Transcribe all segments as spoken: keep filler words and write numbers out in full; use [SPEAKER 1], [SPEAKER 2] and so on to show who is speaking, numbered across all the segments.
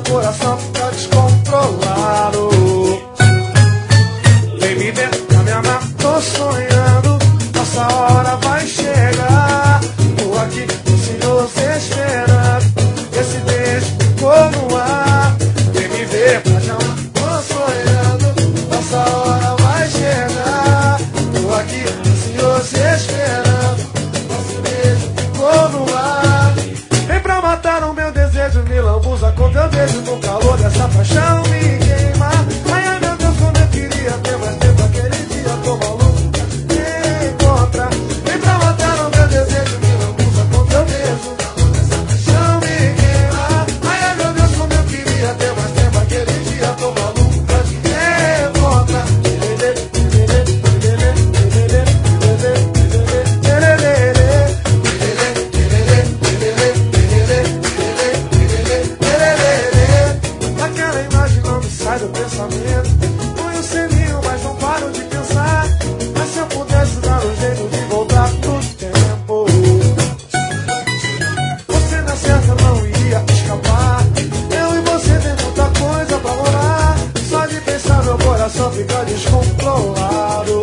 [SPEAKER 1] coração fica descontrolado. Vem me ver pra me amar, tô sonhando. Nossa hora vai chegar. Tô aqui, Senhor, se esperando. Esse beijo ficou no ar. Vem me ver pra me amar, tô sonhando. Nossa hora vai chegar. Tô aqui, Senhor, se esperando. Esse beijo ficou no ar. Vem pra matar o meu desejo, me lambuza com teu beijo. No calor dessa paixão me queima. Ai, ai, meu Deus, como eu queria ter mais tempo. Aquele dia tô maluco pra te encontrar. Vem pra matar o meu desejo, me lambuza com teu beijo. No calor dessa paixão me queima. Ai, ai, meu Deus, como eu queria ter mais tempo. Aquele dia tô maluco pra te encontrar. Aquela imagem não me sai do pensamento. Põe o selinho, mas não paro de pensar. Mas se eu pudesse dar um jeito de voltar pro tempo, você na certa não iria escapar. Eu e você tem muita coisa pra rolar. Só de pensar meu coração fica descontrolado.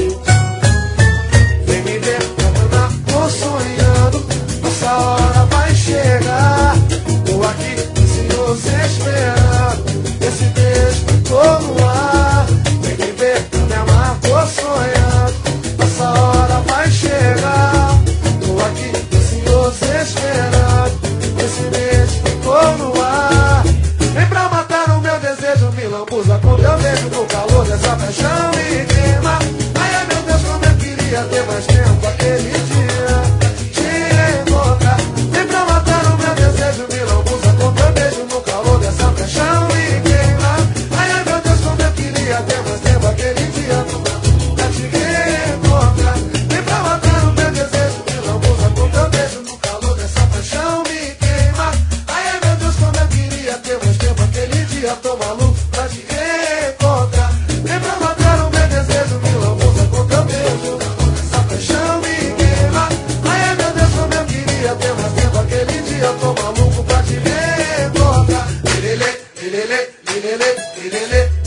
[SPEAKER 1] Vem me ver pra mandar, tô sonhando. Nossa hora vai chegar. Tô aqui, Senhor, se esperando. Esse beijo ficou no ar. Vem me ver pra me amar, tô sonhando. Nossa hora vai chegar. Tô aqui, Senhor, se esperando. Esse beijo ficou no ar. Vem pra matar o meu desejo, me lambuza com teu beijo. No calor dessa paixão me queima. Ai, ai, meu Deus, como eu queria ter mais tempo aquele dia te encontrar. Vem pra matar o meu desejo, me lambuza com teu beijo. No calor dessa paixão me queima. Ai, ai, meu Deus, como eu queria ter mais tempo aquele dia pra te encontrar. Vem pra matar o meu desejo, me lambuza com teu beijo. No calor dessa paixão me queima. Ai, ai, meu Deus, como eu queria ter mais tempo aquele dia. Tô maluco pra te encontrar. Vem pra matar o meu desejo, me lambuza com teu beijo. No calor dessa paixão me queima. Ai, ai, meu Deus, como eu queria ter mais tempo aquele dia. Tô maluco pra te encontrar. Lelele, lelele, lelele, lelele.